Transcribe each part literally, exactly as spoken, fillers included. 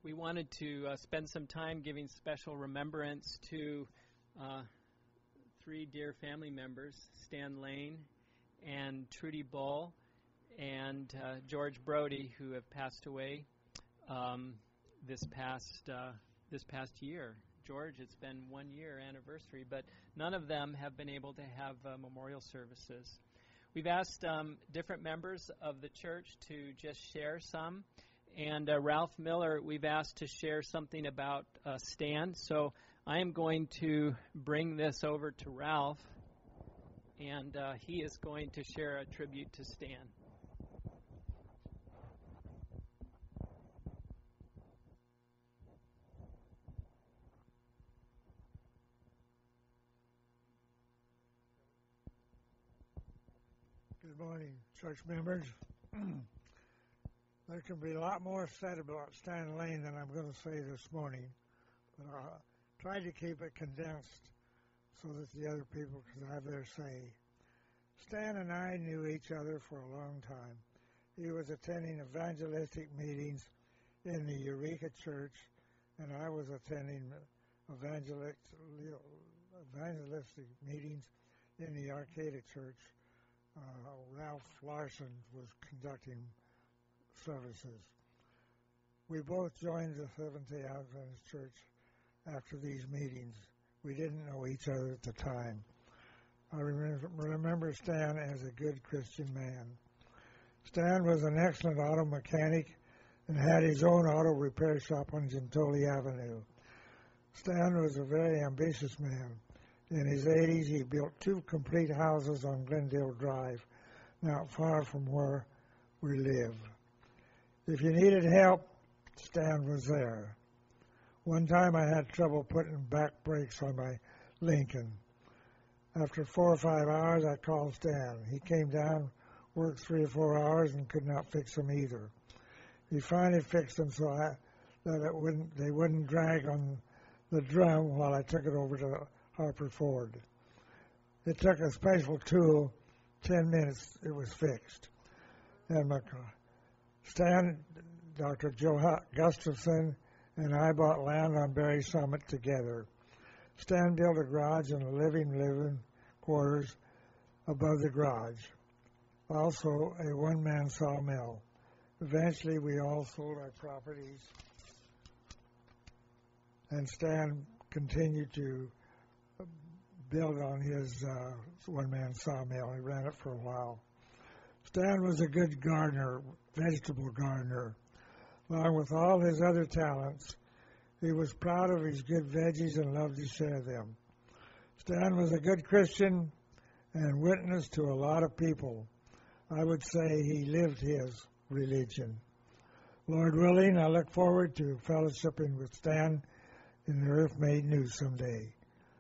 we wanted to uh, spend some time giving special remembrance to uh, three dear family members, Stan Lane and Trudy Bull and uh, George Brody, who have passed away um, this past uh, this past year. George, it's been one year anniversary, but none of them have been able to have uh, memorial services. We've asked um, different members of the church to just share some. And uh, Ralph Miller, we've asked to share something about uh, Stan. So I am going to bring this over to Ralph, and uh, he is going to share a tribute to Stan. Good morning, church members. There can be a lot more said about Stan Lane than I'm going to say this morning, but I'll try to keep it condensed so that the other people can have their say. Stan and I knew each other for a long time. He was attending evangelistic meetings in the Eureka Church, and I was attending evangelistic, evangelistic meetings in the Arcata Church. Uh, Ralph Larson was conducting services. We both joined the Seventh-day Adventist Church after these meetings. We didn't know each other at the time. I remember, remember Stan as a good Christian man. Stan was an excellent auto mechanic and had his own auto repair shop on Gentoli Avenue. Stan was a very ambitious man. In his eighties, he built two complete houses on Glendale Drive, not far from where we live. If you needed help, Stan was there. One time I had trouble putting back brakes on my Lincoln. After four or five hours, I called Stan. He came down, worked three or four hours, and could not fix them either. He finally fixed them so I, that it wouldn't, they wouldn't drag on the drum while I took it over to Harper Ford. It took a special tool. Ten minutes, it was fixed. And my, Stan, Doctor Joe Gustafson, and I bought land on Berry Summit together. Stan built a garage and a living living quarters above the garage. Also, a one-man sawmill. Eventually, we all sold our properties, and Stan continued to build on his uh, one-man sawmill. He ran it for a while. Stan was a good gardener, vegetable gardener. Along with all his other talents, he was proud of his good veggies and loved to share them. Stan was a good Christian and witnessed to a lot of people. I would say he lived his religion. Lord willing, I look forward to fellowshipping with Stan in the earth made new someday.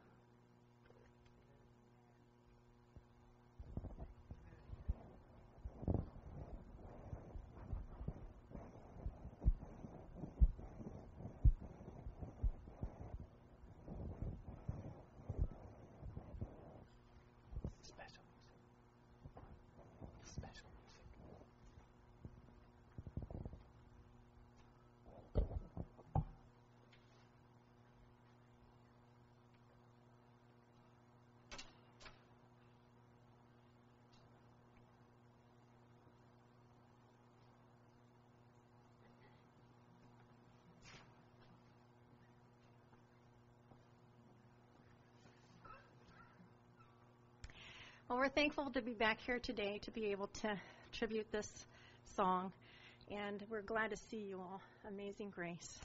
Well, we're thankful to be back here today to be able to tribute this song, and we're glad to see you all. Amazing Grace.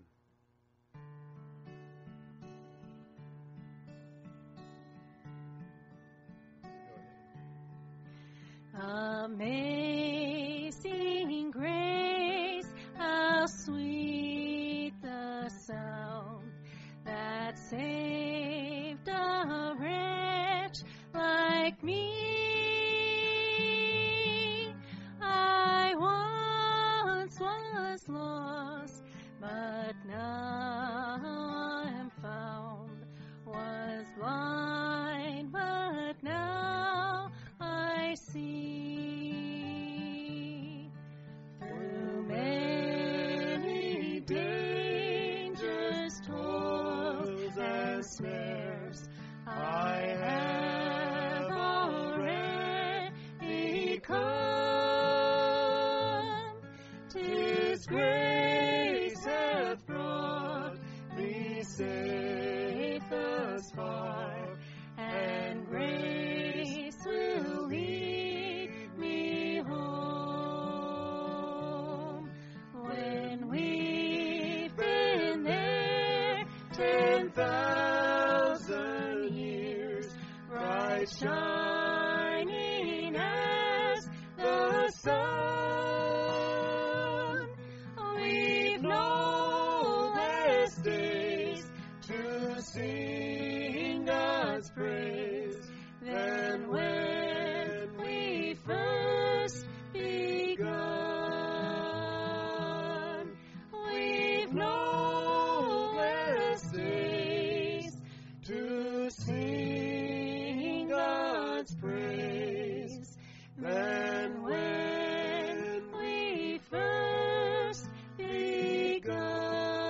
Amen. Amazing Grace, how sweet the sound that saved a wretch like me. I once was lost, but now I am found. Was blind, but now I see. bright shining as the sun. We've no less days to sing God's praise than when we first begun. We've no less days to sing God's praise than when we first begun.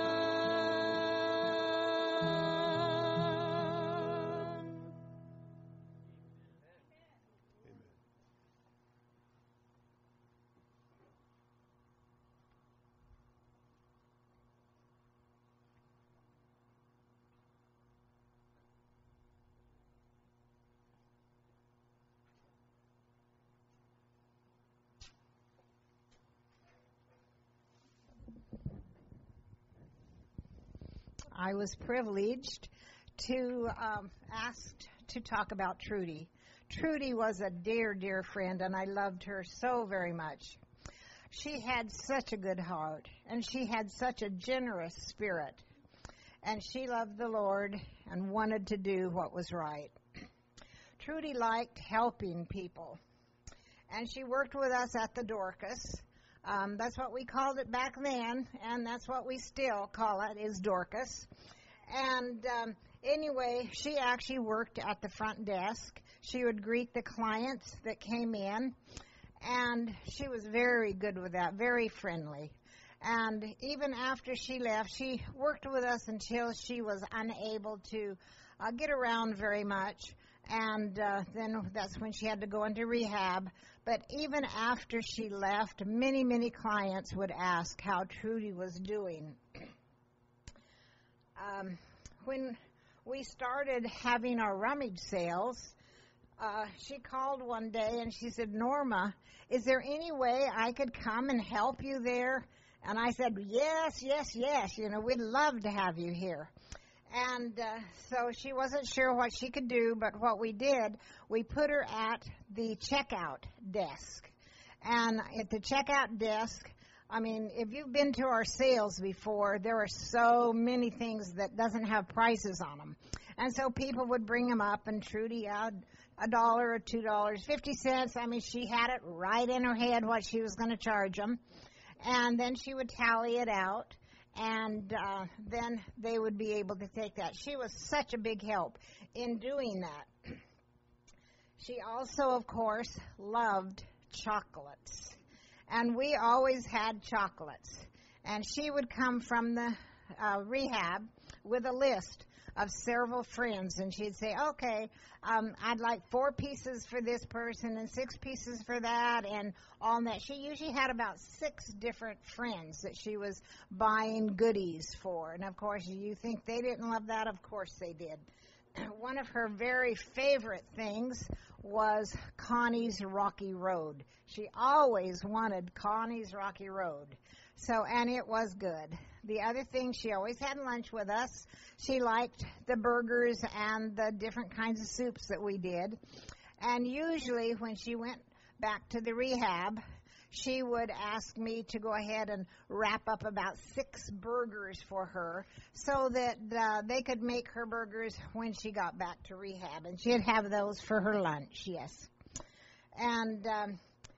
I was privileged to um, asked to talk about Trudy. Trudy was a dear, dear friend, and I loved her so very much. She had such a good heart, and she had such a generous spirit, and she loved the Lord and wanted to do what was right. Trudy liked helping people, and she worked with us at the Dorcas. Um, that's what we called it back then, and that's what we still call it, is Dorcas. And um, anyway, she actually worked at the front desk. She would greet the clients that came in, and she was very good with that, very friendly. And even after she left, she worked with us until she was unable to uh, get around very much, and uh, then that's when she had to go into rehab. But even after she left, many, many clients would ask how Trudy was doing. Um, when we started having our rummage sales, uh, she called one day and she said, "Norma, is there any way I could come and help you there?" And I said, yes, yes, yes, you know, we'd love to have you here. And uh, so she wasn't sure what she could do, but what we did, we put her at the checkout desk. And at the checkout desk, I mean, if you've been to our sales before, there are so many things that doesn't have prices on them. And so people would bring them up, and Trudy had a dollar or two dollars, fifty cents. I mean, she had it right in her head what she was going to charge them. And then she would tally it out. And uh, then they would be able to take that. She was such a big help in doing that. She also, of course, loved chocolates. And we always had chocolates. And she would come from the uh, rehab with a list of several friends. And she'd say, okay, um, I'd like four pieces for this person and six pieces for that and all that. She usually had about six different friends that she was buying goodies for. And, of course, you think they didn't love that? Of course they did. One of her very favorite things was Connie's Rocky Road. She always wanted Connie's Rocky Road. So, and it was good. The other thing, she always had lunch with us. She liked the burgers and the different kinds of soups that we did. And usually when she went back to the rehab, she would ask me to go ahead and wrap up about six burgers for her so that uh, they could make her burgers when she got back to rehab. And she'd have those for her lunch, yes. And um,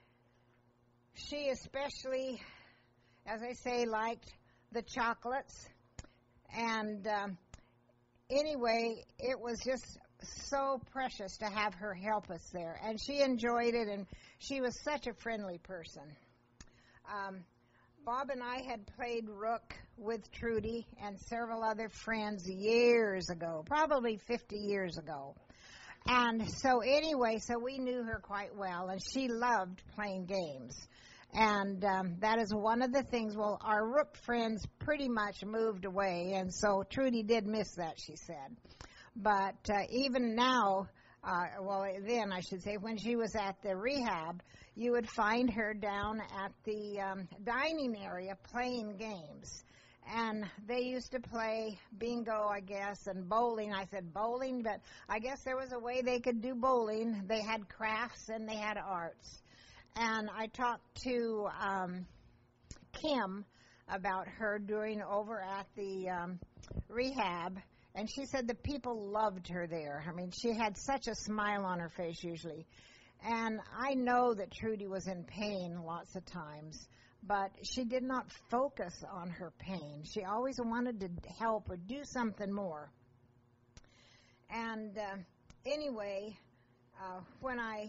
she especially, as I say, liked the chocolates. And um, anyway, it was just so precious to have her help us there. And she enjoyed it, and she was such a friendly person. Um, Bob and I had played rook with Trudy and several other friends years ago, probably fifty years ago. And so anyway, so we knew her quite well, and she loved playing games. And um, that is one of the things. Well, our rook friends pretty much moved away, and so Trudy did miss that, she said. But uh, even now, uh, well, then I should say, when she was at the rehab, you would find her down at the um, dining area playing games. And they used to play bingo, I guess, and bowling. I said bowling, but I guess there was a way they could do bowling. They had crafts and they had arts. And I talked to um, Kim about her doing over at the um, rehab, and she said the people loved her there. I mean, she had such a smile on her face usually. And I know that Trudy was in pain lots of times, but she did not focus on her pain. She always wanted to help or do something more. And uh, anyway, uh, when I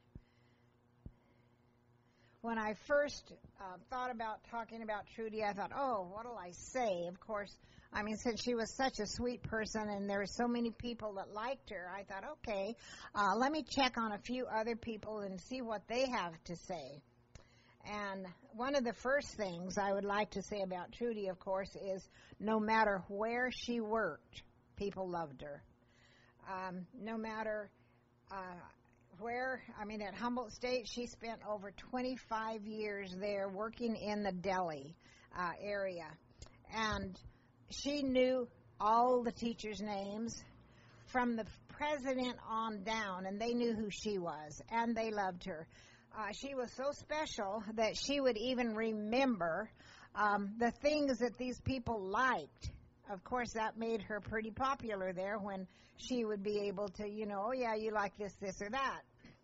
when I first uh, thought about talking about Trudy, I thought, oh, what'll I say? Of course, I mean, since she was such a sweet person and there were so many people that liked her, I thought, okay, uh, let me check on a few other people and see what they have to say. And one of the first things I would like to say about Trudy, of course, is no matter where she worked, people loved her. Um, no matter uh, where, I mean, at Humboldt State, she spent over twenty-five years there working in the deli uh, area. And she knew all the teachers' names from the president on down, and they knew who she was, and they loved her. Uh, she was so special that she would even remember um, the things that these people liked. Of course, that made her pretty popular there when she would be able to, you know, oh, yeah, you like this, this, or that.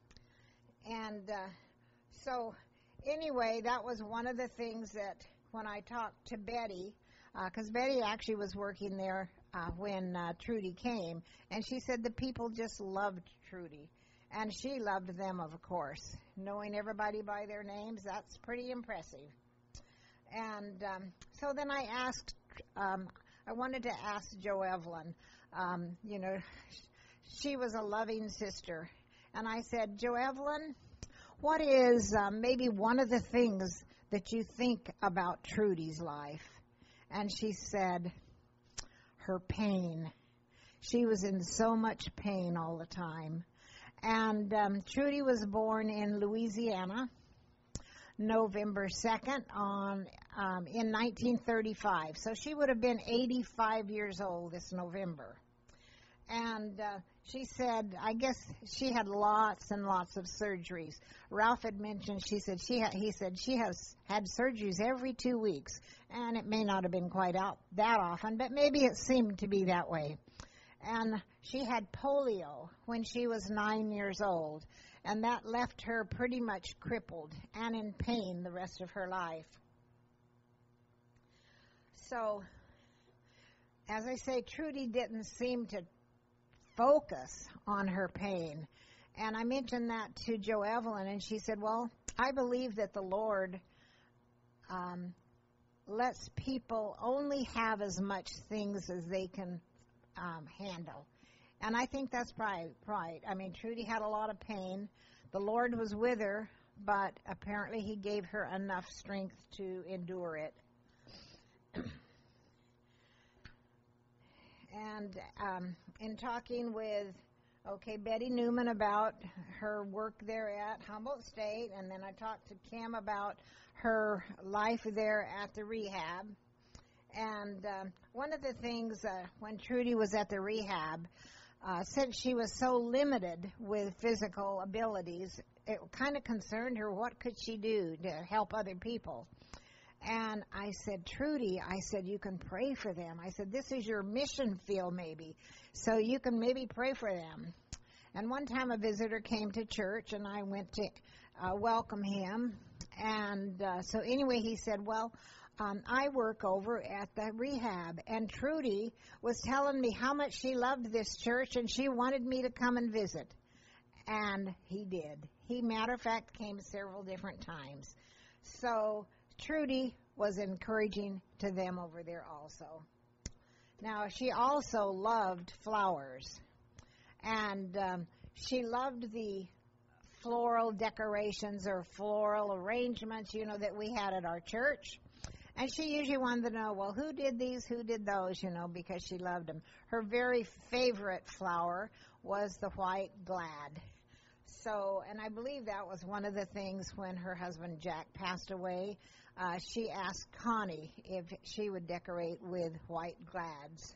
And uh, so anyway, that was one of the things that when I talked to Betty, because uh, Betty actually was working there uh, when uh, Trudy came, and she said the people just loved Trudy. And she loved them, of course. Knowing everybody by their names, that's pretty impressive. And um, so then I asked, um, I wanted to ask Jo Evelyn, um, you know, she was a loving sister. And I said, Jo Evelyn, what is um, maybe one of the things that you think about Trudy's life? And she said, her pain. She was in so much pain all the time. And um, Trudy was born in Louisiana, November second on um, in nineteen thirty-five. So she would have been eighty-five years old this November. And uh, she said, I guess she had lots and lots of surgeries. Ralph had mentioned, she said she ha- he said she has had surgeries every two weeks. And it may not have been quite out that often, but maybe it seemed to be that way. And she had polio when she was nine years old, and that left her pretty much crippled and in pain the rest of her life. So, as I say, Trudy didn't seem to focus on her pain. And I mentioned that to Jo Evelyn, and she said, well, I believe that the Lord um, lets people only have as much things as they can Um, handle. And I think that's right, right. I mean, Trudy had a lot of pain. The Lord was with her, but apparently he gave her enough strength to endure it. And um, in talking with, okay, Betty Newman about her work there at Humboldt State, and then I talked to Kim about her life there at the rehab. And um, one of the things uh, when Trudy was at the rehab, uh, since she was so limited with physical abilities, it kind of concerned her what could she do to help other people. And I said, Trudy, I said, you can pray for them. I said, this is your mission field maybe, so you can maybe pray for them. And one time a visitor came to church, and I went to uh, welcome him. And uh, so anyway, he said, well, Um, I work over at the rehab, and Trudy was telling me how much she loved this church, and she wanted me to come and visit. And he did. He, matter of fact, came several different times. So Trudy was encouraging to them over there also. Now, she also loved flowers, and um, she loved the floral decorations or floral arrangements, you know, that we had at our church. And she usually wanted to know, well, who did these, who did those, you know, because she loved them. Her very favorite flower was the white glad. So, and I believe that was one of the things when her husband Jack passed away. Uh, she asked Connie if she would decorate with white glads.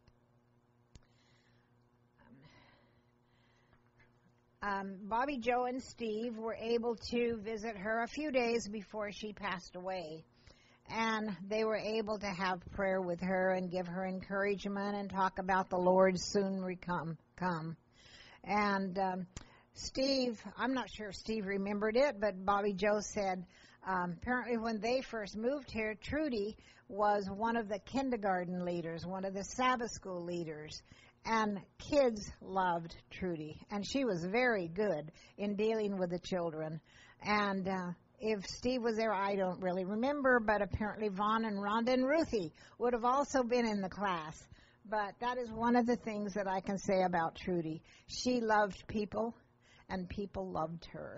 Um, Bobby Joe and Steve were able to visit her a few days before she passed away. And they were able to have prayer with her and give her encouragement and talk about the Lord soon recome, come. And um, Steve, I'm not sure if Steve remembered it, but Bobby Joe said um, apparently when they first moved here, Trudy was one of the kindergarten leaders, one of the Sabbath school leaders. And kids loved Trudy, and she was very good in dealing with the children. And uh, if Steve was there, I don't really remember, but apparently Vaughn and Rhonda and Ruthie would have also been in the class. But that is one of the things that I can say about Trudy. She loved people, and people loved her.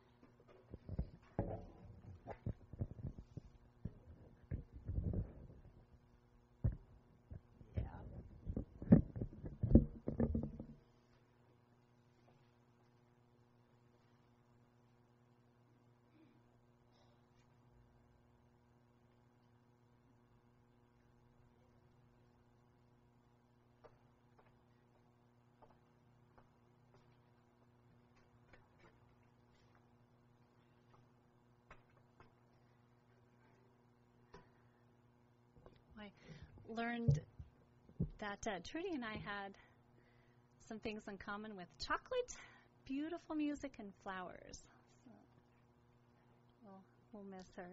I learned that uh, Trudy and I had some things in common with chocolate, beautiful music, and flowers. So we'll, we'll miss her.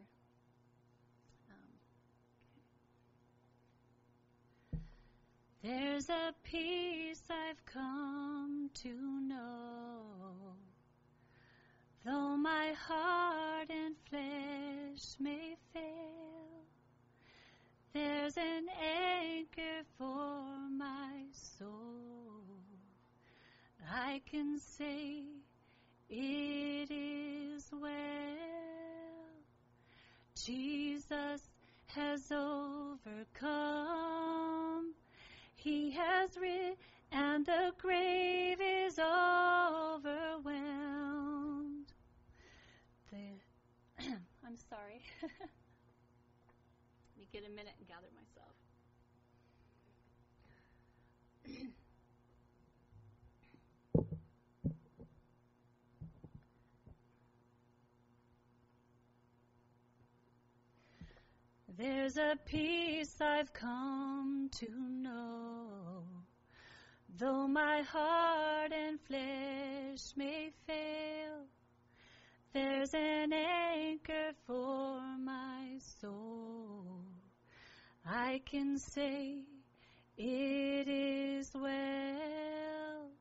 Um, There's a peace I've come to know, though my heart and flesh may fail. There's an anchor for my soul. I can say it is well. Jesus has overcome. He has risen, and the grave is overwhelmed. The I'm sorry. Let me get a minute and gather myself. There's a peace I've come to know, though my heart and flesh may fail. There's an anchor for my soul. I can say it is well.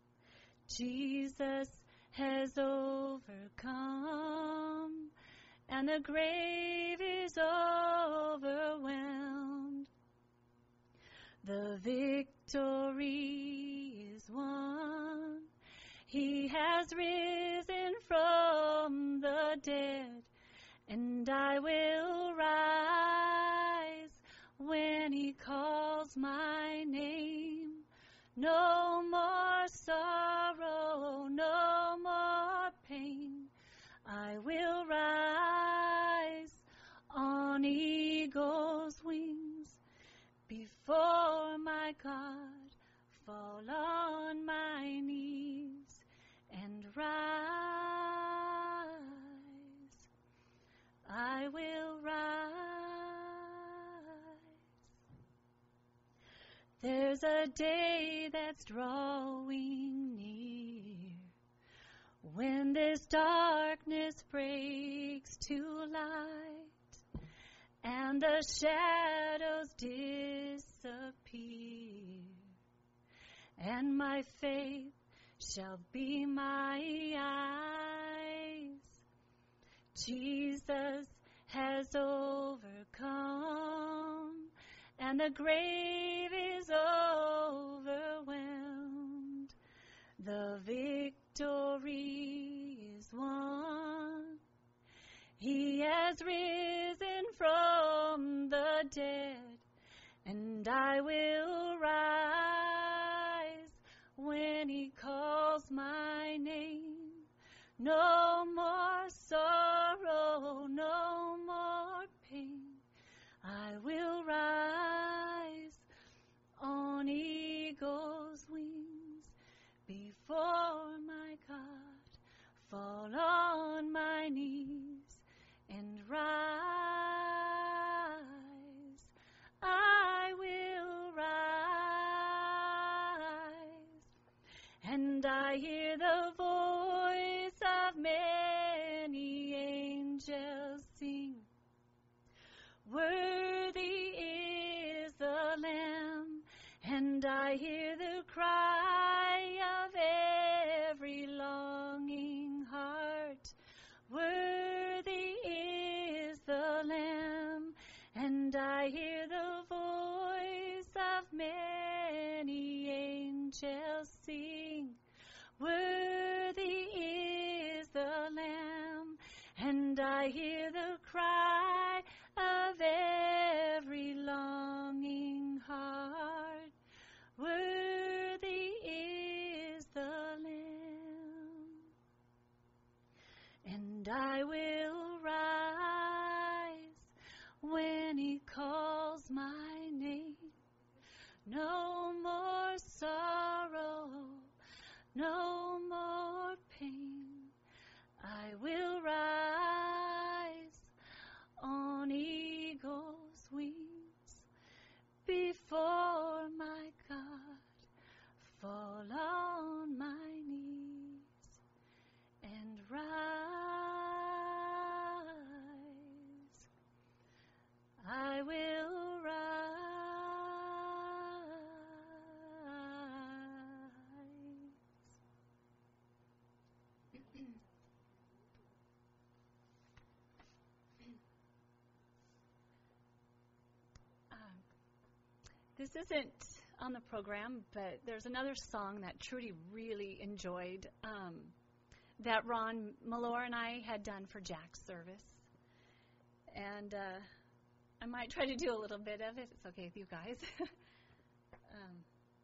Jesus has overcome, and the grave is overwhelmed. The victory is won. He has risen from the dead, and I will rise when he calls my name. No more sorrow, no more pain. I will rise on eagle's wings before my God, fall on my knees and rise. I will rise. There's a day that's drawing near, when this darkness breaks to light, and the shadows disappear, and my faith shall be my eyes. Jesus has overcome, and the grave is overwhelmed. The victory is won. He has risen from the dead, and I will rise when he calls my name. I will rise on eagle's wings before my God, fall on my knees and rise. I will rise, and I hear the voice of many angels sing, worthy is the Lamb, and I hear the cry of every longing heart, worthy is the Lamb, and I hear the voice of many angels sing, worthy is the Lamb, and I hear the cry of every longing heart, worthy is the Lamb. And I will rise when he calls my name. No more sorrow, no more pain. I will rise on eagle's wings before my God, fall on my knees and rise. I will rise. um, this isn't on the program, but there's another song that Trudy really enjoyed um, that Ron Malore and I had done for Jack's service. And uh, I might try to do a little bit of it, if it's okay with you guys. um,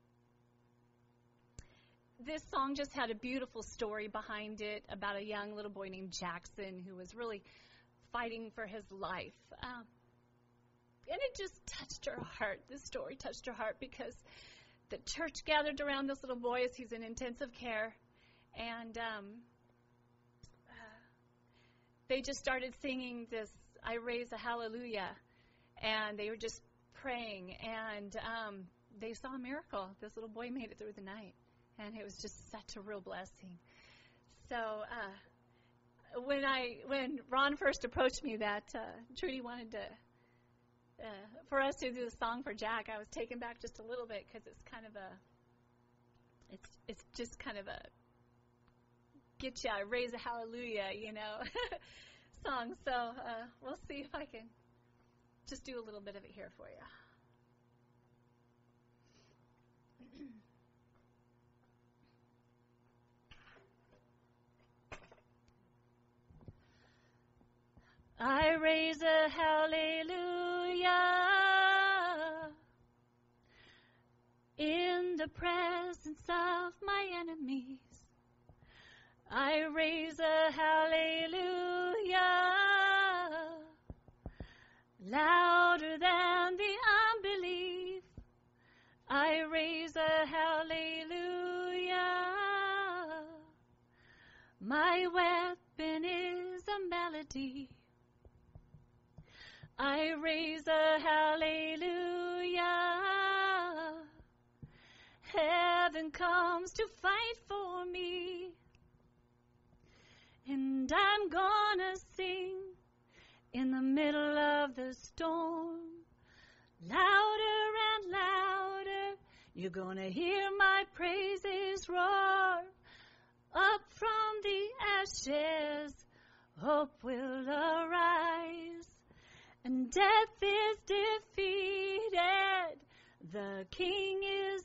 this song just had a beautiful story behind it about a young little boy named Jackson who was really fighting for his life. Um, and it just touched her heart. This story touched her heart because the church gathered around this little boy as he's in intensive care. And um, uh, they just started singing this, I Raise a Hallelujah. And they were just praying. And um, they saw a miracle. This little boy made it through the night. And it was just such a real blessing. So uh, when I when Ron first approached me that uh, Trudy wanted to uh, for us to do the song for Jack, I was taken back just a little bit because it's kind of a it's it's just kind of a get you raise a hallelujah, you know, song. So uh, we'll see if I can just do a little bit of it here for you. I raise a hallelujah in the presence of my enemies. I raise a hallelujah louder than the unbelief. I raise a hallelujah. My weapon is a melody. I raise a hallelujah. Heaven comes to fight for me. And I'm gonna sing in the middle of the storm. Louder and louder, you're gonna hear my praises roar. Up from the ashes, hope will arise. And death is defeated, the King is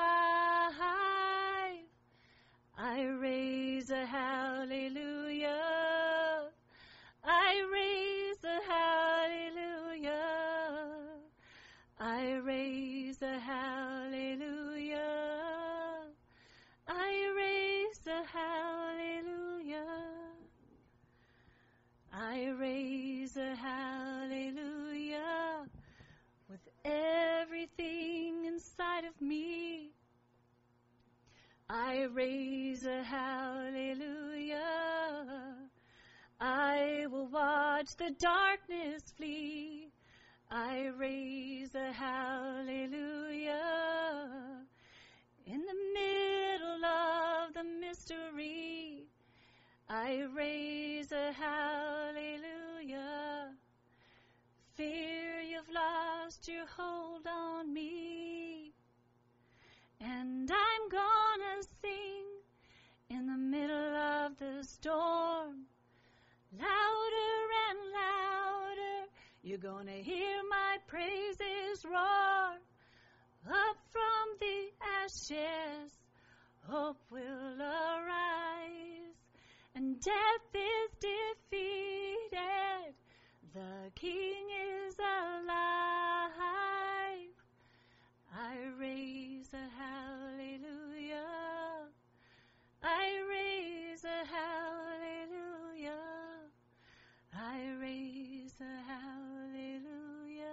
alive. I raise a hallelujah. I raise a hallelujah. I raise a hallelujah. I raise a hallelujah. I raise a hallelujah raise a hallelujah. I will watch the darkness flee. I raise a hallelujah. In the middle of the mystery, I raise a hallelujah. Fear, you've lost your hold on me. And I'm gonna sing in the middle of the storm. Louder and louder, you're gonna hear my praises roar. Up from the ashes, hope will arise. And death is defeated, the King is alive. I raise a hallelujah. I raise a hallelujah. I raise a hallelujah.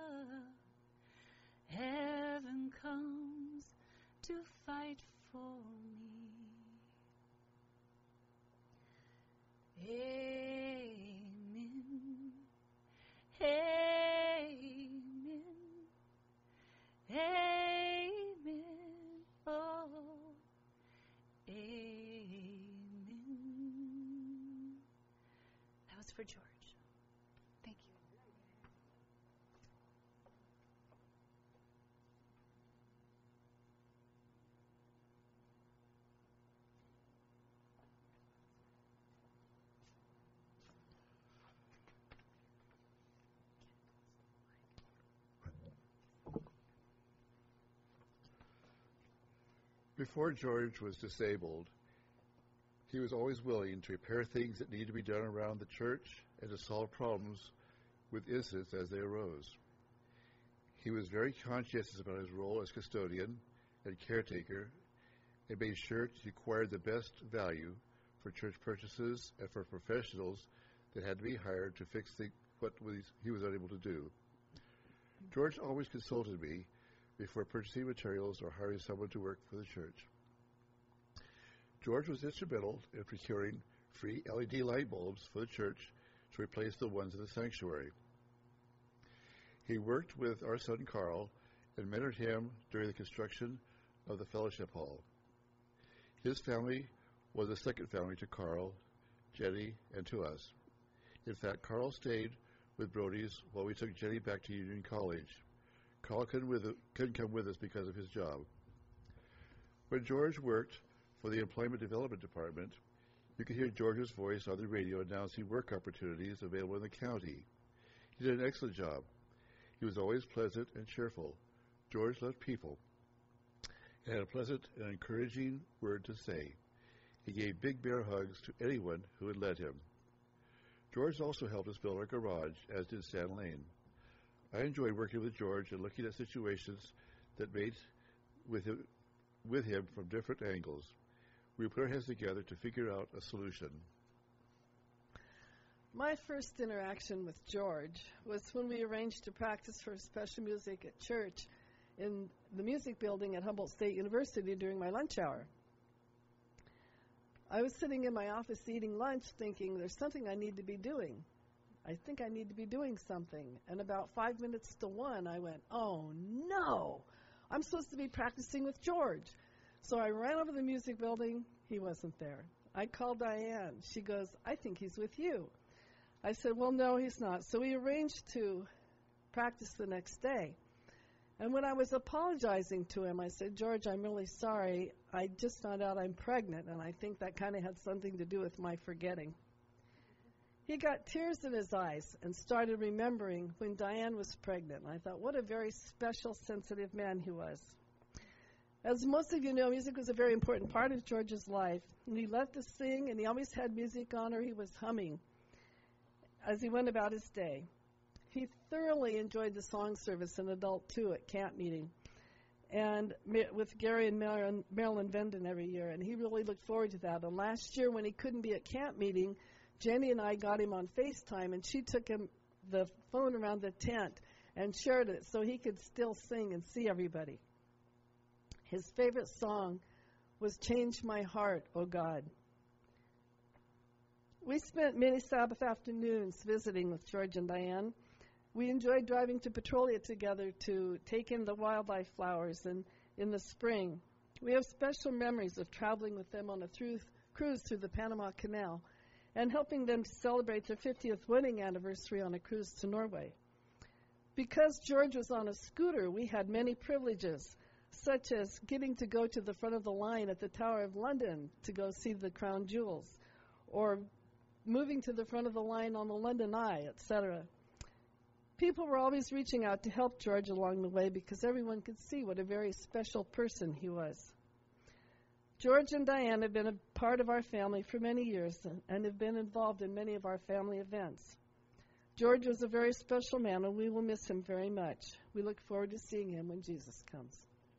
Heaven comes to fight for me. Amen. Amen. Amen. Oh, amen. That was for George. Thank you. Before George was disabled, he was always willing to repair things that needed to be done around the church and to solve problems with incidents as they arose. He was very conscientious about his role as custodian and caretaker and made sure to acquire the best value for church purchases and for professionals that had to be hired to fix the, what was, he was unable to do. George always consulted me before purchasing materials or hiring someone to work for the church. George was instrumental in procuring free L E D light bulbs for the church to replace the ones in the sanctuary. He worked with our son Carl and mentored him during the construction of the fellowship hall. His family was a second family to Carl, Jenny, and to us. In fact, Carl stayed with Brody's while we took Jenny back to Union College. Carl couldn't, with it, couldn't come with us because of his job. When George worked for the Employment Development Department, you could hear George's voice on the radio announcing work opportunities available in the county. He did an excellent job. He was always pleasant and cheerful. George loved people and had a pleasant and encouraging word to say. He gave big bear hugs to anyone who would let him. George also helped us build our garage, as did Stan Lane. I enjoyed working with George and looking at situations that made with him, with him from different angles. We put our heads together to figure out a solution. My first interaction with George was when we arranged to practice for special music at church in the music building at Humboldt State University during my lunch hour. I was sitting in my office eating lunch thinking, there's something I need to be doing. I think I need to be doing something. And about five minutes to one, I went, oh, no, I'm supposed to be practicing with George. So I ran over to the music building. He wasn't there. I called Diane. She goes, I think he's with you. I said, well, no, he's not. So we arranged to practice the next day. And when I was apologizing to him, I said, George, I'm really sorry. I just found out I'm pregnant, and I think that kind of had something to do with my forgetting. He got tears in his eyes and started remembering when Diane was pregnant. And I thought, what a very special, sensitive man he was. As most of you know, music was a very important part of George's life. And he loved to sing, and he always had music on, or he was humming as he went about his day. He thoroughly enjoyed the song service in Adult two at camp meeting, and with Gary and Marilyn, Marilyn Venden every year, and he really looked forward to that. And last year, when he couldn't be at camp meeting, Jenny and I got him on FaceTime, and she took him the phone around the tent and shared it so he could still sing and see everybody. His favorite song was Change My Heart, O God. We spent many Sabbath afternoons visiting with George and Diane. We enjoyed driving to Petrolia together to take in the wildlife flowers and in the spring. We have special memories of traveling with them on a through, cruise through the Panama Canal and helping them to celebrate their fiftieth wedding anniversary on a cruise to Norway. Because George was on a scooter, we had many privileges, such as getting to go to the front of the line at the Tower of London to go see the crown jewels, or moving to the front of the line on the London Eye, et cetera. People were always reaching out to help George along the way because everyone could see what a very special person he was. George and Diane have been a part of our family for many years and have been involved in many of our family events. George was a very special man, and we will miss him very much. We look forward to seeing him when Jesus comes.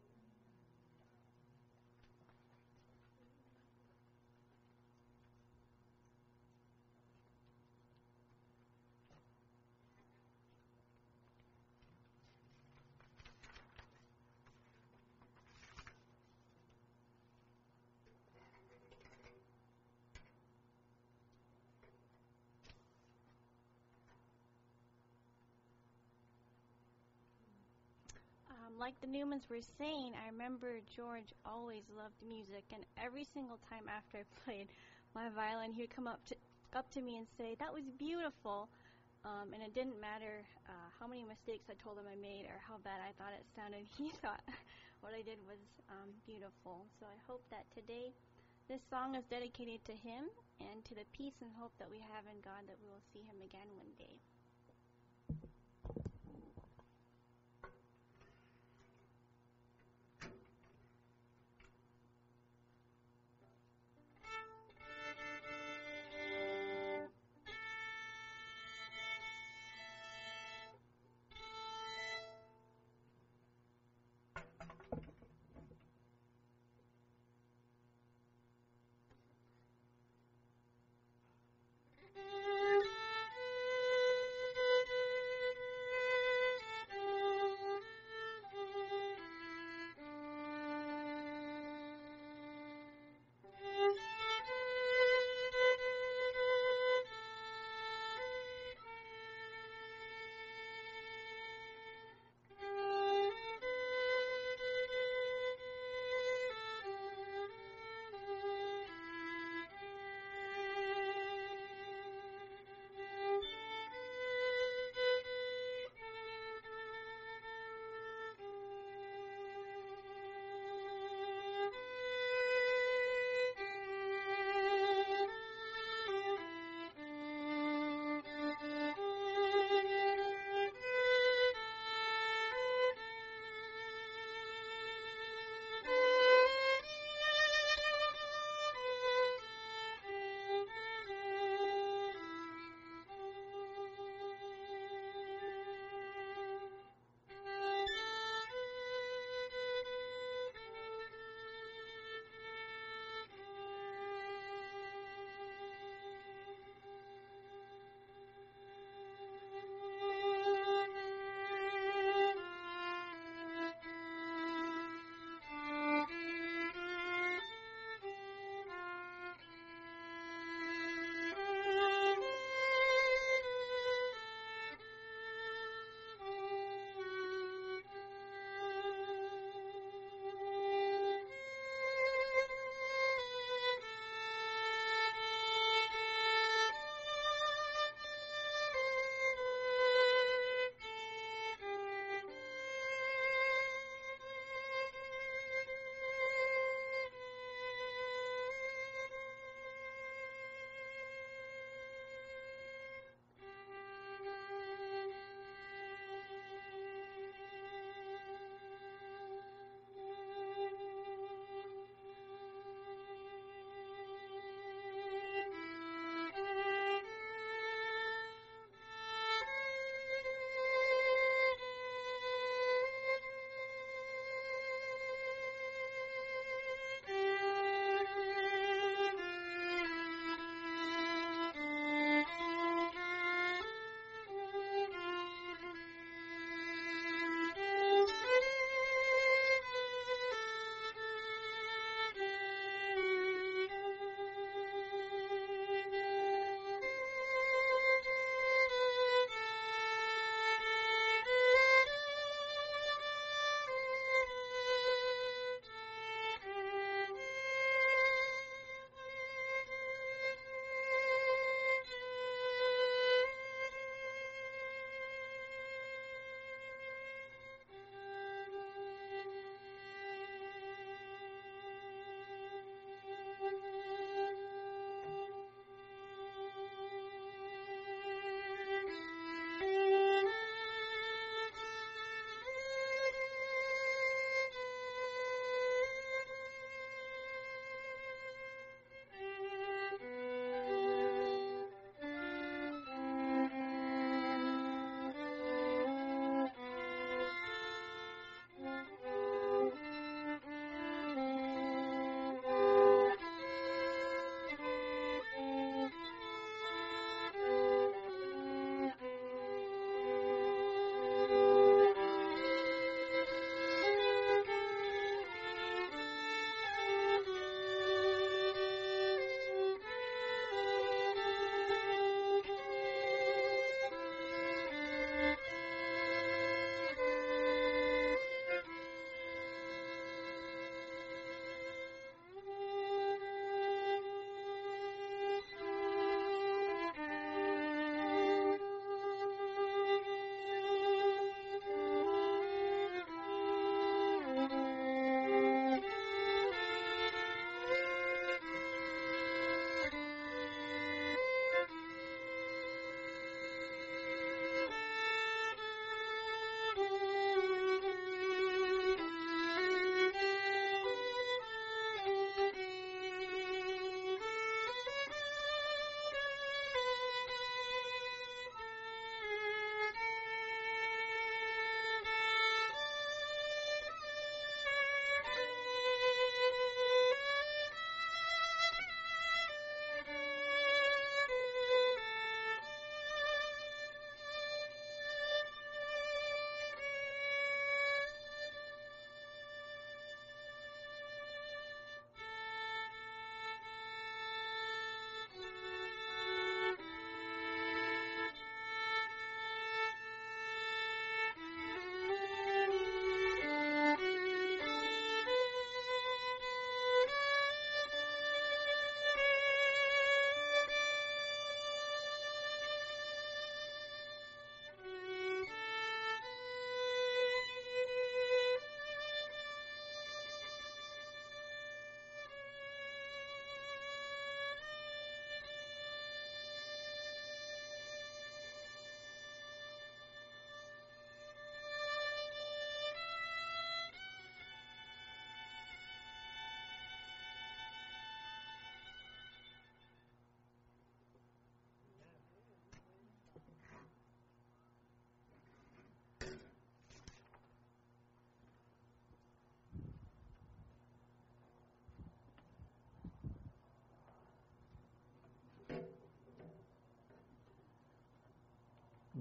Um, like the Newmans were saying, I remember George always loved music, and every single time after I played my violin, he would come up to up to me and say, "That was beautiful." Um, and it didn't matter uh, how many mistakes I told him I made or how bad I thought it sounded. He thought what I did was um, beautiful. So I hope that today this song is dedicated to him and to the peace and hope that we have in God, that we will see him again one day.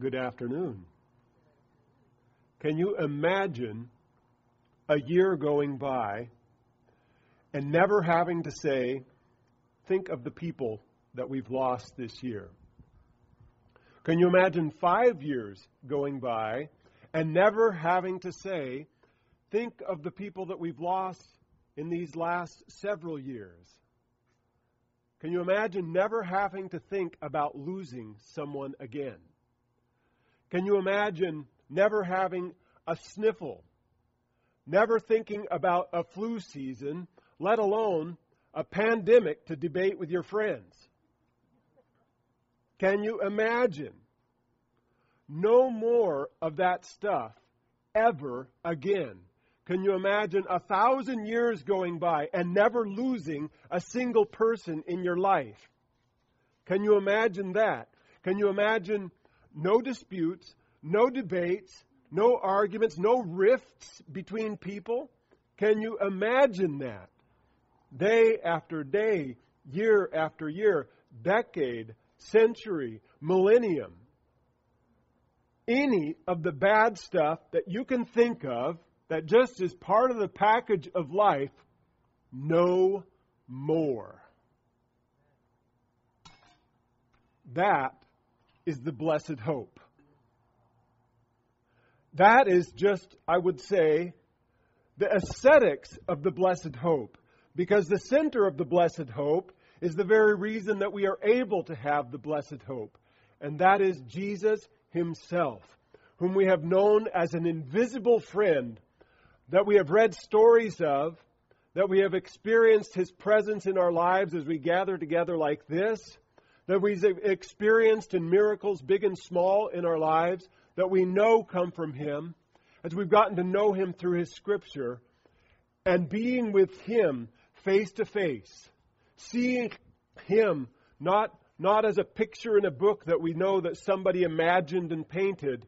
good afternoon. Can you imagine a year going by and never having to say, think of the people that we've lost this year? Can you imagine five years going by and never having to say, think of the people that we've lost in these last several years? Can you imagine never having to think about losing someone again? Can you imagine never having a sniffle, never thinking about a flu season, let alone a pandemic to debate with your friends? Can you imagine no more of that stuff ever again? Can you imagine a thousand years going by and never losing a single person in your life? Can you imagine that? Can you imagine no disputes, no debates, no arguments, no rifts between people? Can you imagine that? Day after day, year after year, decade, century, millennium. Any of the bad stuff that you can think of that just is part of the package of life, no more. That is the blessed hope. That is just, I would say, the aesthetics of the blessed hope. Because the center of the blessed hope is the very reason that we are able to have the blessed hope. And that is Jesus Himself, whom we have known as an invisible friend, that we have read stories of, that we have experienced His presence in our lives as we gather together like this, that we've experienced in miracles big and small in our lives, that we know come from Him, as we've gotten to know Him through His Scripture, and being with Him face to face, seeing Him not, not as a picture in a book that we know that somebody imagined and painted,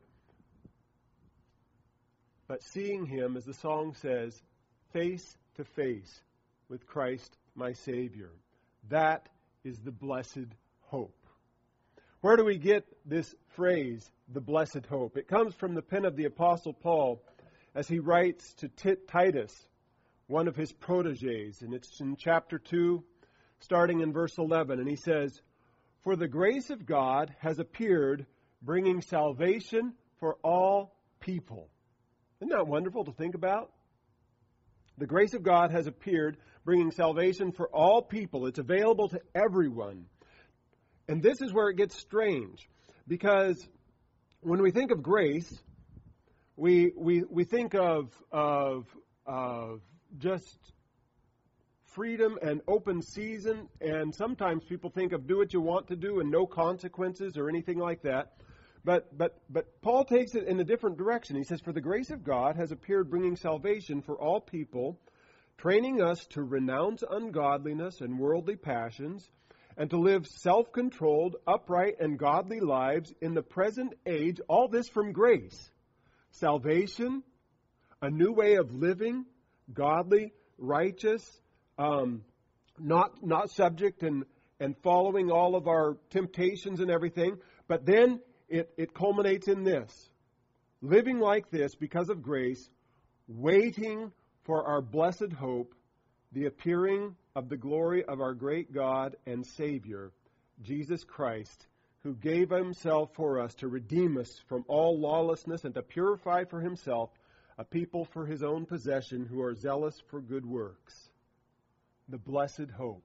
but seeing Him, as the song says, face to face with Christ my Savior. That is the blessed hope. Where do we get this phrase, the blessed hope? It comes from the pen of the Apostle Paul as he writes to Tit- Titus, one of his proteges, and it's in chapter two, starting in verse eleven, and he says, "For the grace of God has appeared, bringing salvation for all people." Isn't that wonderful to think about? The grace of God has appeared, bringing salvation for all people. It's available to everyone. And this is where it gets strange, because when we think of grace, we we we think of of of just freedom and open season, and sometimes people think of do what you want to do and no consequences or anything like that. But but but Paul takes it in a different direction. He says, "For the grace of God has appeared, bringing salvation for all people, training us to renounce ungodliness and worldly passions, and to live self-controlled, upright, and godly lives in the present age." All this from grace. Salvation, a new way of living, godly, righteous, um, not not subject and, and following all of our temptations and everything. But then it, it culminates in this. Living like this because of grace, waiting for our blessed hope, the appearing of the glory of our great God and Savior, Jesus Christ, who gave Himself for us to redeem us from all lawlessness and to purify for Himself a people for His own possession who are zealous for good works. The blessed hope.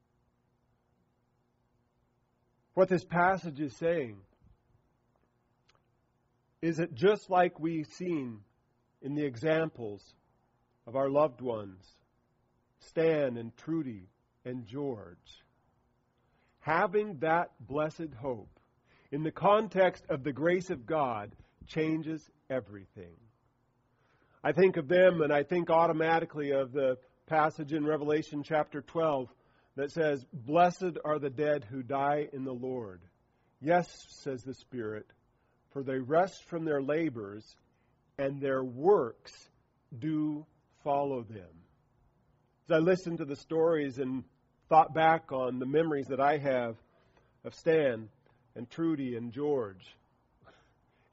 What this passage is saying is that just like we've seen in the examples of our loved ones, Stan and Trudy and George, having that blessed hope in the context of the grace of God changes everything. I think of them, and I think automatically of the passage in Revelation chapter twelve that says, "Blessed are the dead who die in the Lord. Yes," says the Spirit, "for they rest from their labors, and their works do follow them." As I listened to the stories and thought back on the memories that I have of Stan and Trudy and George,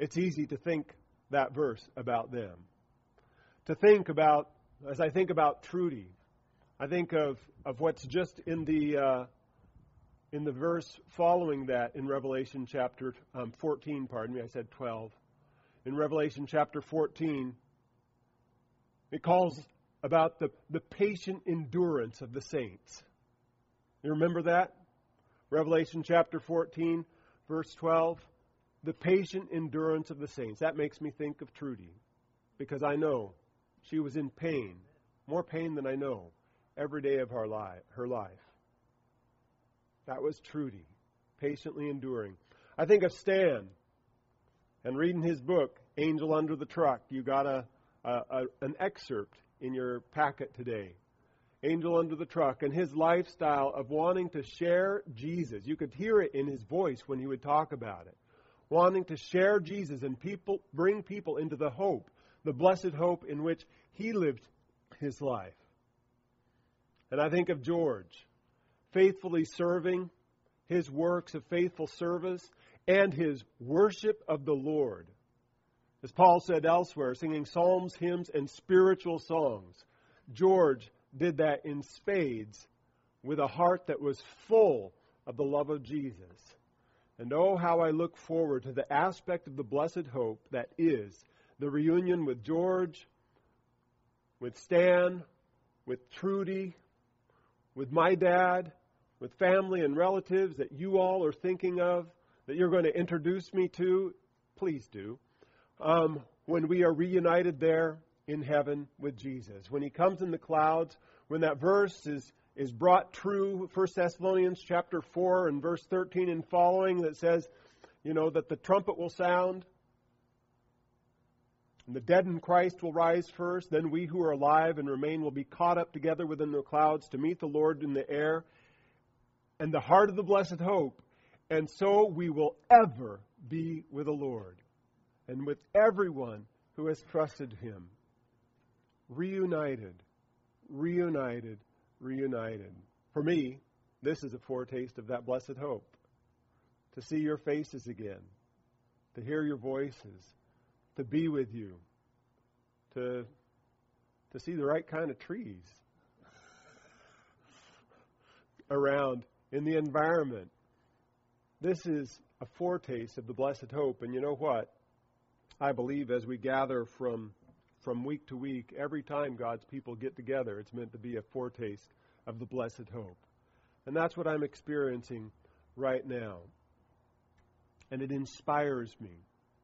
it's easy to think that verse about them. To think about, as I think about Trudy, I think of, of what's just in the uh, in the verse following that in Revelation chapter um, fourteen, pardon me, I said twelve. In Revelation chapter fourteen, it calls about the, the patient endurance of the saints. You remember that? Revelation chapter fourteen, verse twelve. The patient endurance of the saints. That makes me think of Trudy, because I know she was in pain, more pain than I know, every day of her life. Her life. That was Trudy, patiently enduring. I think of Stan, and reading his book, Angel Under the Truck. You got a, a, a an excerpt in your packet today. Angel Under the Truck, and his lifestyle of wanting to share Jesus. You could hear it in his voice when he would talk about it. Wanting to share Jesus and people bring people into the hope, the blessed hope in which he lived his life. And I think of George, faithfully serving, his works of faithful service, and his worship of the Lord. As Paul said elsewhere, singing psalms, hymns, and spiritual songs. George did that in spades with a heart that was full of the love of Jesus. And oh, how I look forward to the aspect of the blessed hope that is the reunion with George, with Stan, with Trudy, with my dad, with family and relatives that you all are thinking of, that you're going to introduce me to. Please do. Um, when we are reunited there in heaven with Jesus. When he comes in the clouds, when that verse is is brought true, First Thessalonians chapter four and verse thirteen and following, that says, you know, that the trumpet will sound, and the dead in Christ will rise first, then we who are alive and remain will be caught up together within the clouds to meet the Lord in the air, and the heart of the blessed hope, and so we will ever be with the Lord, and with everyone who has trusted him. Reunited, reunited, reunited. For me, this is a foretaste of that blessed hope. To see your faces again, to hear your voices, to be with you, to, to see the right kind of trees around in the environment. This is a foretaste of the blessed hope. And you know what? I believe as we gather from from week to week, every time God's people get together, it's meant to be a foretaste of the blessed hope. And that's what I'm experiencing right now. And it inspires me.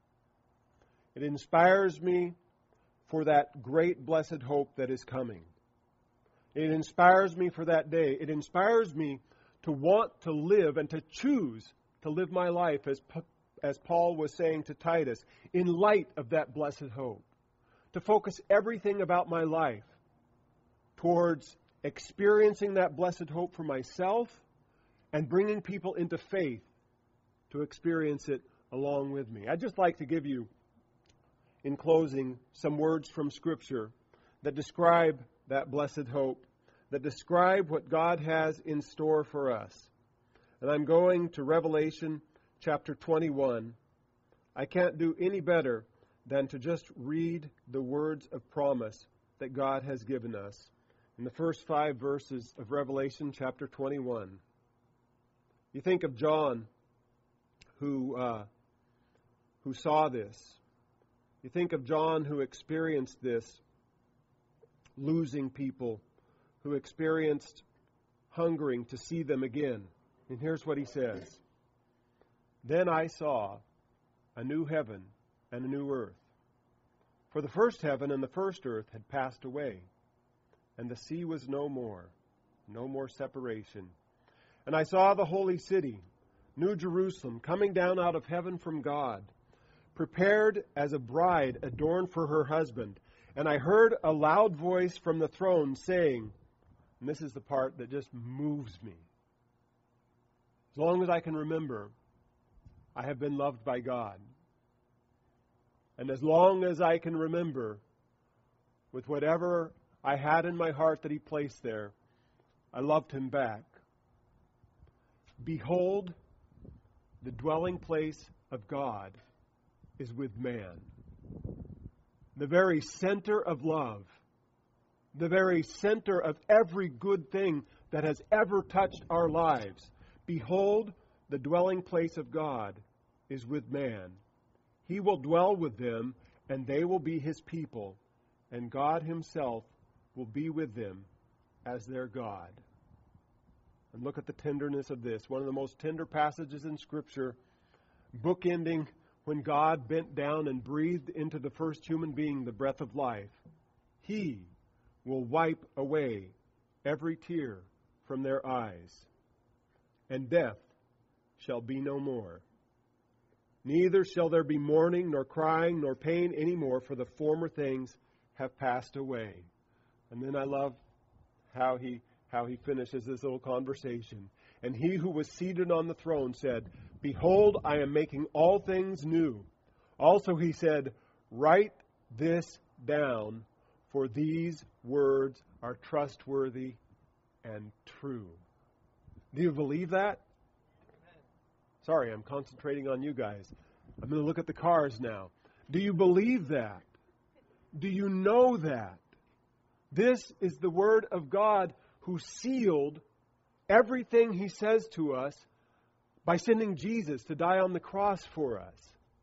It inspires me for that great blessed hope that is coming. It inspires me for that day. It inspires me to want to live and to choose to live my life, as, as Paul was saying to Titus, in light of that blessed hope. To focus everything about my life towards experiencing that blessed hope for myself and bringing people into faith to experience it along with me. I'd just like to give you, in closing, some words from Scripture that describe that blessed hope, that describe what God has in store for us. And I'm going to Revelation chapter twenty-one. I can't do any better than to just read the words of promise that God has given us in the first five verses of Revelation chapter twenty-one. You think of John, who uh, who saw this. You think of John, who experienced this, losing people, who experienced hungering to see them again. And here's what he says. Then I saw a new heaven and a new earth. For the first heaven and the first earth had passed away, and the sea was no more, no more separation. And I saw the holy city, New Jerusalem, coming down out of heaven from God, prepared as a bride adorned for her husband. And I heard a loud voice from the throne saying, and this is the part that just moves me. As long as I can remember, I have been loved by God. And as long as I can remember, with whatever I had in my heart that he placed there, I loved him back. Behold, the dwelling place of God is with man. The very center of love, the very center of every good thing that has ever touched our lives. Behold, the dwelling place of God is with man. He will dwell with them, and they will be his people, and God himself will be with them as their God. And look at the tenderness of this. One of the most tender passages in Scripture, bookending when God bent down and breathed into the first human being the breath of life. He will wipe away every tear from their eyes, and death shall be no more. Neither shall there be mourning, nor crying, nor pain any more, for the former things have passed away. And then I love how he how he finishes this little conversation. And he who was seated on the throne said, Behold, I am making all things new. Also he said, Write this down, for these words are trustworthy and true. Do you believe that? Sorry, I'm concentrating on you guys. I'm going to look at the cars now. Do you believe that? Do you know that? This is the Word of God who sealed everything He says to us by sending Jesus to die on the cross for us.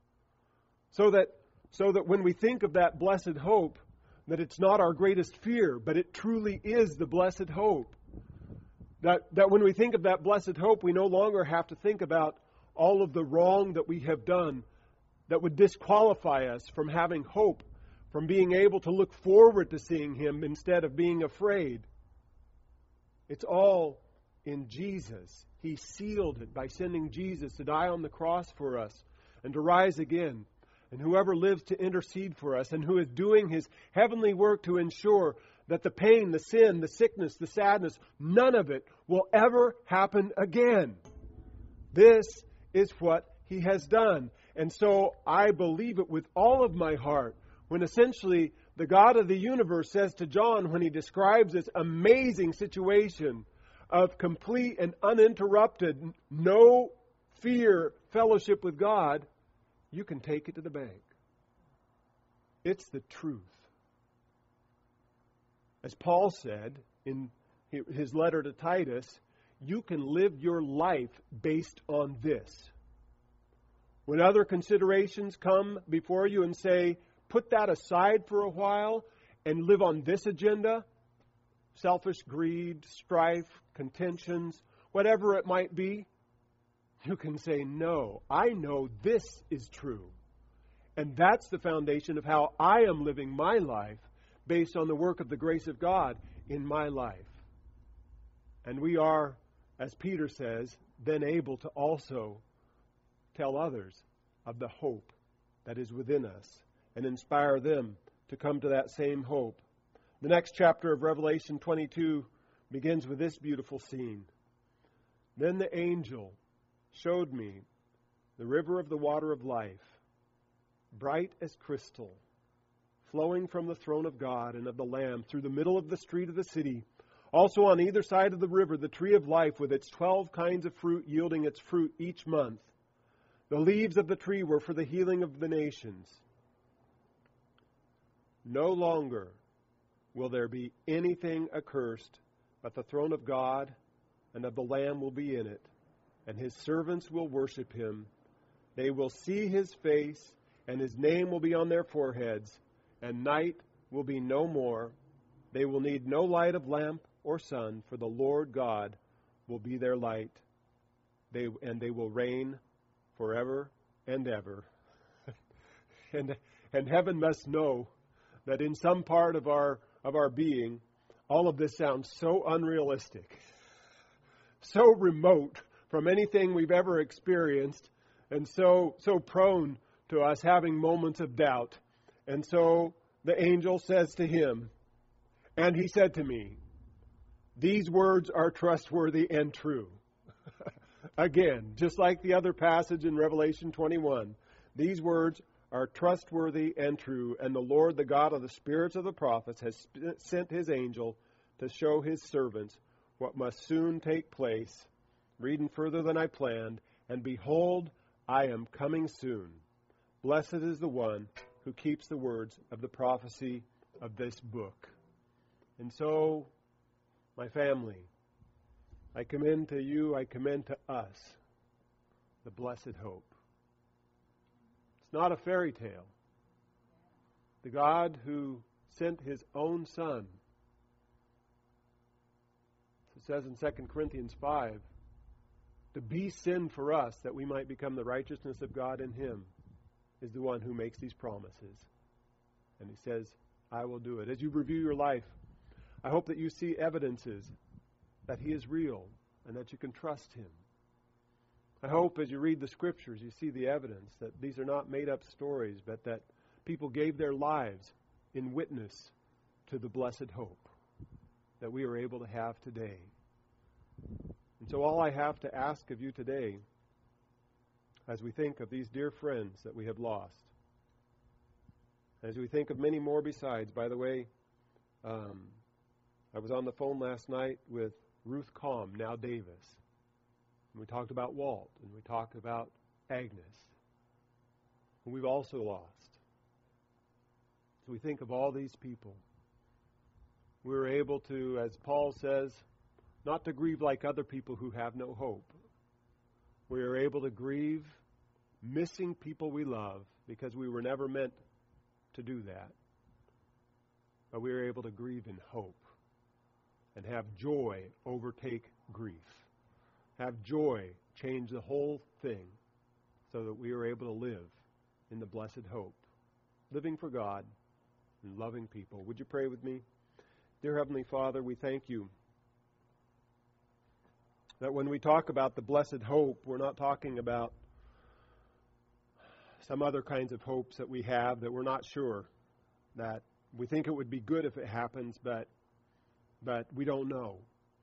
So that, so that when we think of that blessed hope, that it's not our greatest fear, but it truly is the blessed hope. That, that when we think of that blessed hope, we no longer have to think about all of the wrong that we have done that would disqualify us from having hope, from being able to look forward to seeing Him instead of being afraid. It's all in Jesus. He sealed it by sending Jesus to die on the cross for us and to rise again. And whoever lives to intercede for us and who is doing His heavenly work to ensure that the pain, the sin, the sickness, the sadness, none of it will ever happen again. This is what He has done. And so I believe it with all of my heart when essentially the God of the universe says to John when he describes this amazing situation of complete and uninterrupted, no fear fellowship with God, you can take it to the bank. It's the truth. As Paul said in his letter to Titus, you can live your life based on this. When other considerations come before you and say, put that aside for a while and live on this agenda, selfish greed, strife, contentions, whatever it might be, you can say, no, I know this is true. And that's the foundation of how I am living my life based on the work of the grace of God in my life. And we are, as Peter says, then able to also tell others of the hope that is within us and inspire them to come to that same hope. The next chapter of Revelation twenty-two begins with this beautiful scene. Then the angel showed me the river of the water of life, bright as crystal, flowing from the throne of God and of the Lamb through the middle of the street of the city. Also on either side of the river, the tree of life with its twelve kinds of fruit, yielding its fruit each month. The leaves of the tree were for the healing of the nations. No longer will there be anything accursed, but the throne of God and of the Lamb will be in it, and His servants will worship Him. They will see His face, and His name will be on their foreheads, and night will be no more. They will need no light of lamp or sun, for the Lord God will be their light. They and they will reign forever and ever. and and heaven must know that in some part of our of our being, all of this sounds so unrealistic, so remote from anything we've ever experienced, and so so prone to us having moments of doubt. And so the angel says to him, and he said to me, these words are trustworthy and true. Again, just like the other passage in Revelation twenty-one, these words are trustworthy and true, and the Lord, the God of the spirits of the prophets, has sent His angel to show His servants what must soon take place. Reading further than I planned, and behold, I am coming soon. Blessed is the one who keeps the words of the prophecy of this book. And so, my family, I commend to you, I commend to us the blessed hope. It's not a fairy tale. The God who sent His own Son, it says in Second Corinthians five, to be sin for us that we might become the righteousness of God in Him, is the one who makes these promises. And He says, I will do it. As you review your life, I hope that you see evidences that He is real and that you can trust Him. I hope as you read the Scriptures, you see the evidence that these are not made-up stories, but that people gave their lives in witness to the blessed hope that we are able to have today. And so all I have to ask of you today, as we think of these dear friends that we have lost, as we think of many more besides, by the way, um, I was on the phone last night with Ruth Calm, now Davis. And we talked about Walt, and we talked about Agnes, who we've also lost. As we think of all these people, we were able to, as Paul says, not to grieve like other people who have no hope. We are able to grieve missing people we love because we were never meant to do that. But we are able to grieve in hope and have joy overtake grief. Have joy change the whole thing so that we are able to live in the blessed hope, living for God and loving people. Would you pray with me? Dear Heavenly Father, we thank you that when we talk about the blessed hope, we're not talking about some other kinds of hopes that we have that we're not sure, that we think it would be good if it happens, but but we don't know.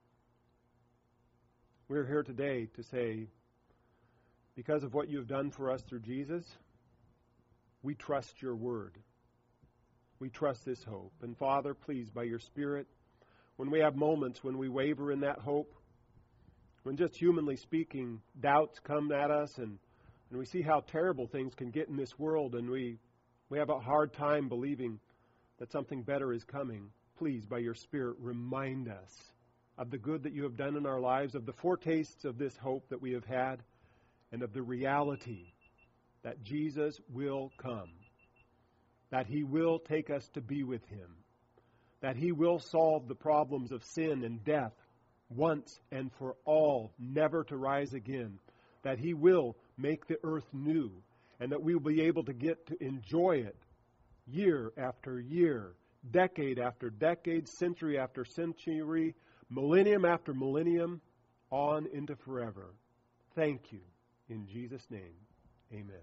We're here today to say, because of what you've done for us through Jesus, we trust your word. We trust this hope. And Father, please, by your Spirit, when we have moments when we waver in that hope, when just humanly speaking, doubts come at us and, and we see how terrible things can get in this world and we, we have a hard time believing that something better is coming, please, by your Spirit, remind us of the good that you have done in our lives, of the foretastes of this hope that we have had, and of the reality that Jesus will come, that He will take us to be with Him, that He will solve the problems of sin and death once and for all, never to rise again, that He will make the earth new, and that we will be able to get to enjoy it year after year, decade after decade, century after century, millennium after millennium, on into forever. Thank you. In Jesus' name, amen.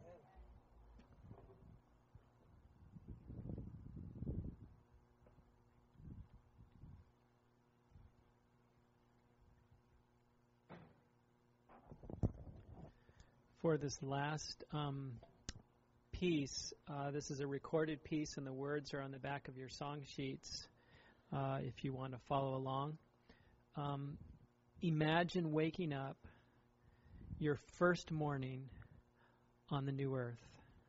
For this last um, piece, uh, this is a recorded piece, and the words are on the back of your song sheets uh, if you want to follow along. Um, imagine waking up your first morning on the new earth.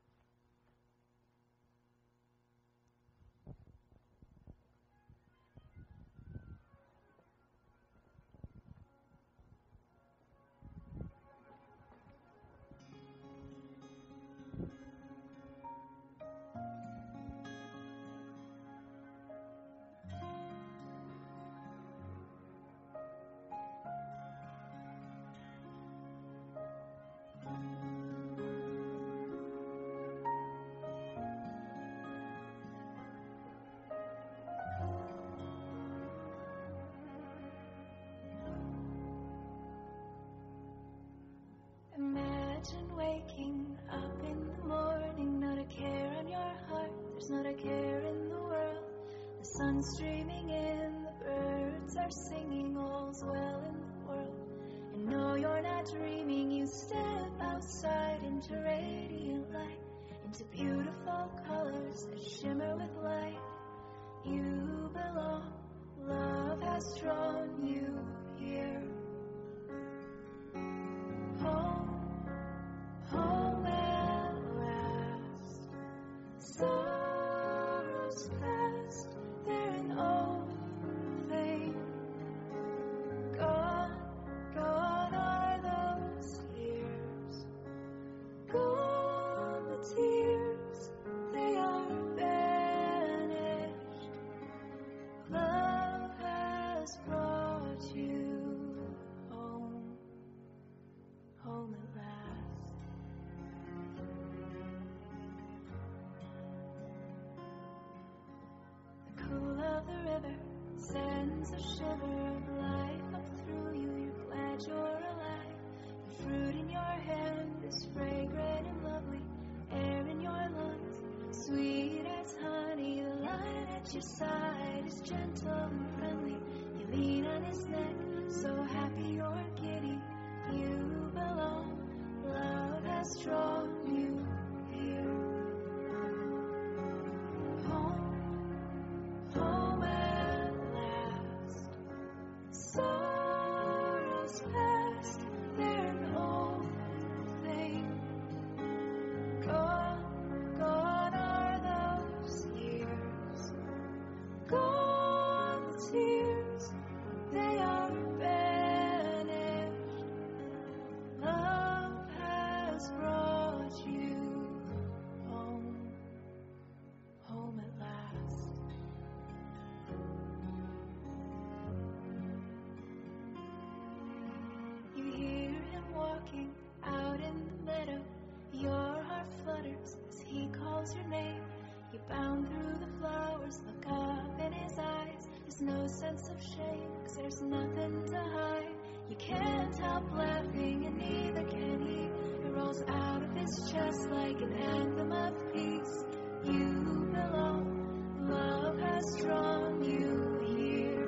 Imagine waking up in the morning, not a care on your heart, there's not a care in the world. The sun's streaming in, the birds are singing, all's well in the world. And no, you're not dreaming, you step outside into radiant light, into beautiful colors that shimmer with light. You belong, love has drawn you here. Home, home at last. sends a shiver of life up through you. You're glad you're alive. The fruit in your hand is fragrant and lovely. Air in your lungs, sweet as honey. The lion at your side is gentle and friendly. You lean on his neck, so happy you're giddy. You belong. Love has drawn you here. Home, home at last. Sorrows past, they're an old thing. Gone, gone are those years. Gone the tears, they are banished. Love has brought you home, home at last. You hear him walking out in the meadow. Your heart flutters as he calls your name. You bound through the flowers, look up in his eyes. There's no sense of shame, 'cause there's nothing to hide. You can't help laughing, and neither can he. It rolls out of his chest like an anthem of peace. You belong. Love has drawn you here.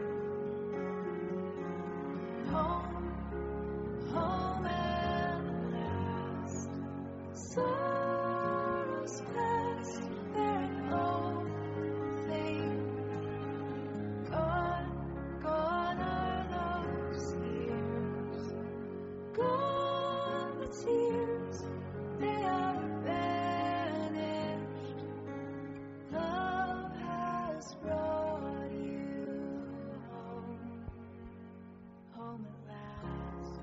Home, home at last. Sorrows past, they're an old thing. Gone, gone are those years. Gone the tears, they are banished. Love has brought you home, home at last.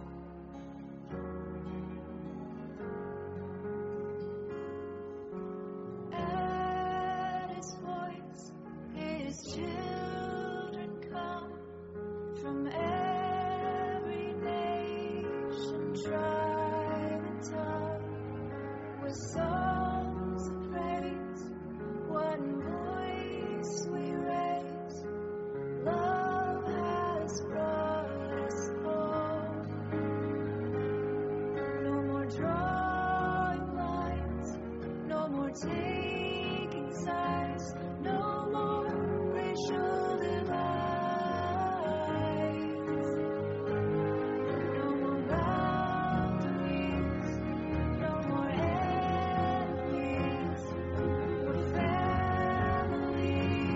At his voice, his children come from every nation, tribe, and tongue. With songs of praise, one voice we raise. Love has brought us home. No more drawing lines, no more taking sides, no more racial divides, no more boundaries, no more enemies. We're family.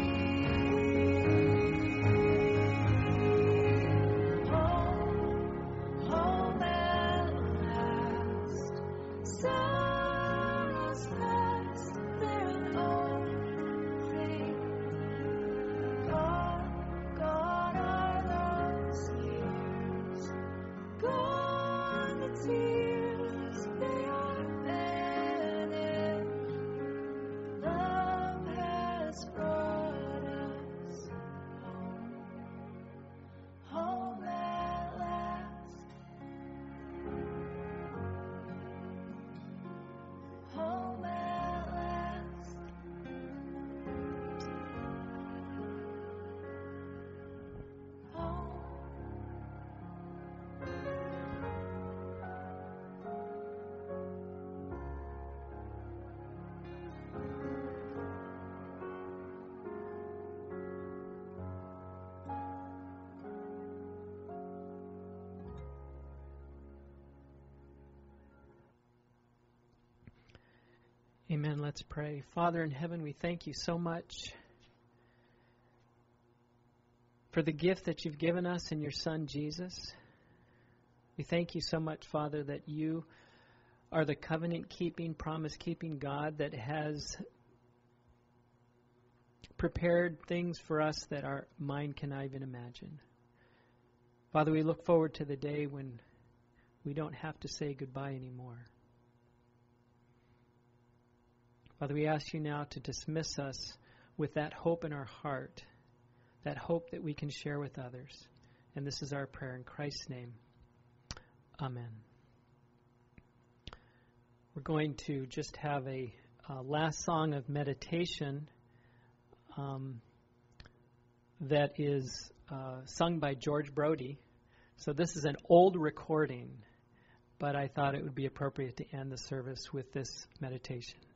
Home, home at last. Sorrows past, they're an old thing. Gone, gone are those years. Gone the tears, they are banished. Love has brought us home, home at last. Home at last. Home. Amen. Let's pray. Father in heaven, we thank you so much for the gift that you've given us in your Son, Jesus. We thank you so much, Father, that you are the covenant-keeping, promise-keeping God that has prepared things for us that our mind cannot even imagine. Father, we look forward to the day when we don't have to say goodbye anymore. Father, we ask you now to dismiss us with that hope in our heart, that hope that we can share with others. And this is our prayer in Christ's name. Amen. We're going to just have a, a last song of meditation. Um, that is uh, sung by George Brody. So this is an old recording, but I thought it would be appropriate to end the service with this meditation.